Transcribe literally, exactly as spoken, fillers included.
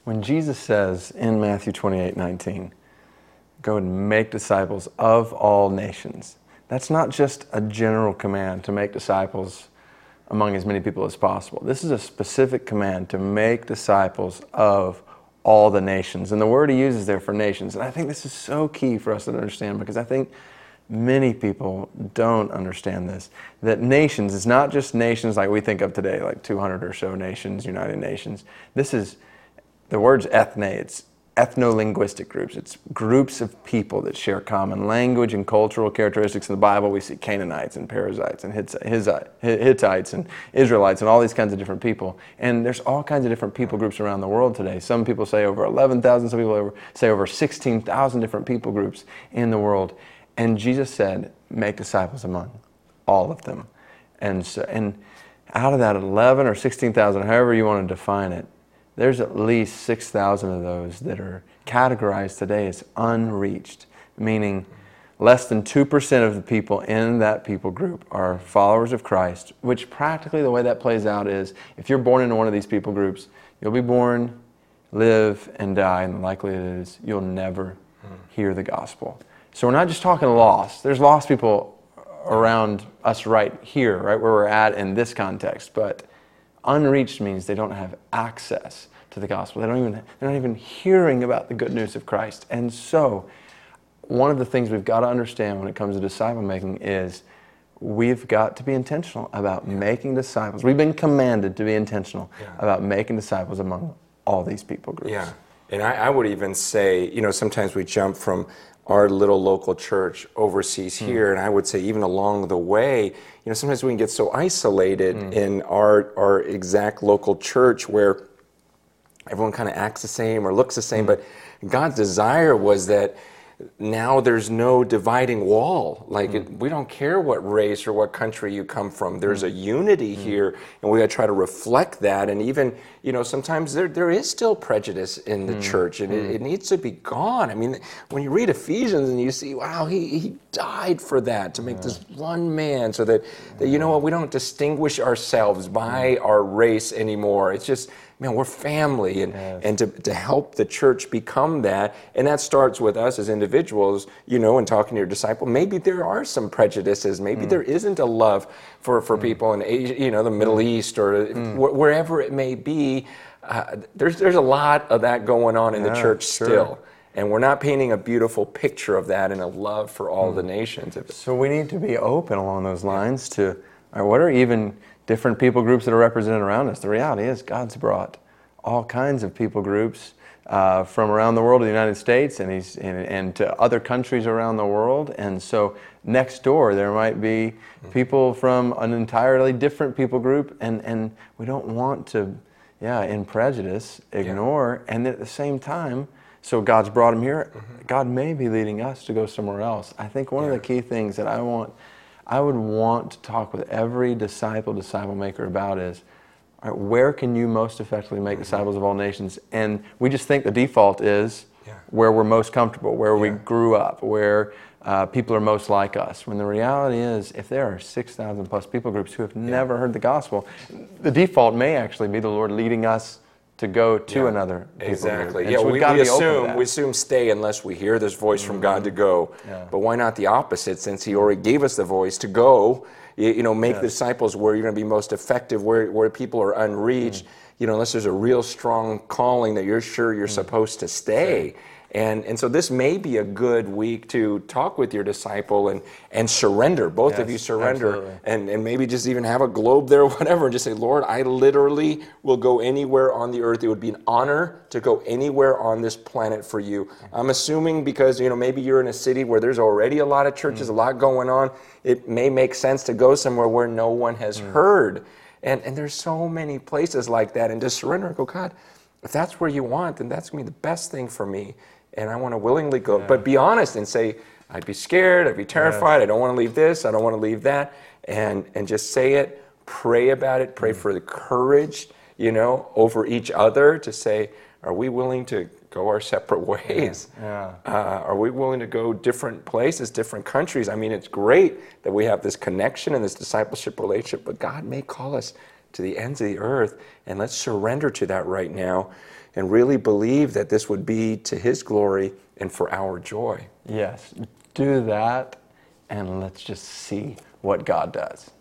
When Jesus says in Matthew twenty-eight nineteen, go and make disciples of all nations, that's not just a general command to make disciples among as many people as possible. This is a specific command to make disciples of all the nations. And the word he uses there for nations, and I think this is so key for us to understand, because I think many people don't understand this, that nations is not just nations like we think of today, like two hundred or so nations, United Nations. This is, the word's ethne, it's ethno-linguistic groups. It's groups of people that share common language and cultural characteristics. In the Bible, we see Canaanites and Perizzites and Hittites and Israelites and all these kinds of different people. And there's all kinds of different people groups around the world today. Some people say over eleven thousand, some people over, say over sixteen thousand different people groups in the world. And Jesus said, make disciples among all of them. And so, and out of that eleven or sixteen thousand, however you want to define it, there's at least six thousand of those that are categorized today as unreached, meaning less than two percent of the people in that people group are followers of Christ, which practically the way that plays out is, if you're born into one of these people groups, you'll be born, live, and die, and the likelihood is you'll never hear the gospel. So we're not just talking lost. There's lost people around us right here, right where we're at in this context, but unreached means they don't have access to the gospel. They don't even, they're not even hearing about the good news of Christ. And so one of the things we've got to understand when it comes to disciple making is we've got to be intentional about yeah. making disciples. We've been commanded to be intentional yeah. about making disciples among all these people groups. Yeah, and I, I would even say, you know, sometimes we jump from our little local church overseas mm. here, and I would say even along the way, you know, sometimes we can get so isolated mm. in our our exact local church where everyone kind of acts the same or looks the same, mm. but God's desire was that now there's no dividing wall. Like, mm. it, we don't care what race or what country you come from. There's mm. a unity mm. here, and we got to try to reflect that. And even, you know, sometimes there there is still prejudice in the mm. church, and mm. it, it needs to be gone. I mean, when you read Ephesians and you see, wow, he, he died for that, to make yeah. this one man, so that, that, you know what, we don't distinguish ourselves by mm. our race anymore. It's just, man, we're family, and, yes. and to, to help the church become that, and that starts with us as individuals, you know, and talking to your disciple. Maybe there are some prejudices, maybe mm. there isn't a love for, for mm. people in Asia, you know, the Middle mm. East, or mm. wh- wherever it may be. Uh, there's, there's a lot of that going on in yeah, the church sure. still. And we're not painting a beautiful picture of that and a love for all mm. the nations. So we need to be open along those lines to, all right, what are even different people groups that are represented around us. The reality is God's brought all kinds of people groups uh, from around the world to the United States, and, he's, and, and to other countries around the world. And so next door there might be people from an entirely different people group, and, and we don't want to, yeah, in prejudice, ignore. Yeah. And at the same time, so God's brought them here. Mm-hmm. God may be leading us to go somewhere else. I think one yeah. of the key things that I want I would want to talk with every disciple, disciple maker about is, all right, where can you most effectively make disciples of all nations? And we just think the default is yeah. where we're most comfortable, where yeah. we grew up, where uh, people are most like us. When the reality is, if there are six thousand plus people groups who have yeah. never heard the gospel, the default may actually be the Lord leading us to go to yeah, another people exactly. Group. Yeah, so we, we assume we assume stay unless we hear this voice mm-hmm. from God to go. Yeah. But why not the opposite? Since He already gave us the voice to go, you, you know, make yes. disciples where you're going to be most effective, where where people are unreached. Mm. You know, unless there's a real strong calling that you're sure you're mm. supposed to stay. Sure. And and so this may be a good week to talk with your disciple and, and surrender. Both yes, of you surrender, and, and maybe just even have a globe there or whatever, and just say, Lord, I literally will go anywhere on the earth. It would be an honor to go anywhere on this planet for you. I'm assuming because, you know, maybe you're in a city where there's already a lot of churches, mm. a lot going on. It may make sense to go somewhere where no one has mm. heard. And and there's so many places like that. And just surrender and go, God, if that's where you want, then that's going to be the best thing for me. And I want to willingly go, yeah. but be honest and say, I'd be scared, I'd be terrified, yes. I don't want to leave this, I don't want to leave that, and and just say it, pray about it, pray mm. for the courage, you know, over each other to say, are we willing to go our separate ways? Yeah. Yeah. Uh, are we willing to go different places, different countries? I mean, it's great that we have this connection and this discipleship relationship, but God may call us to the ends of the earth, and let's surrender to that right now and really believe that this would be to His glory and for our joy. Yes, do that, and let's just see what God does.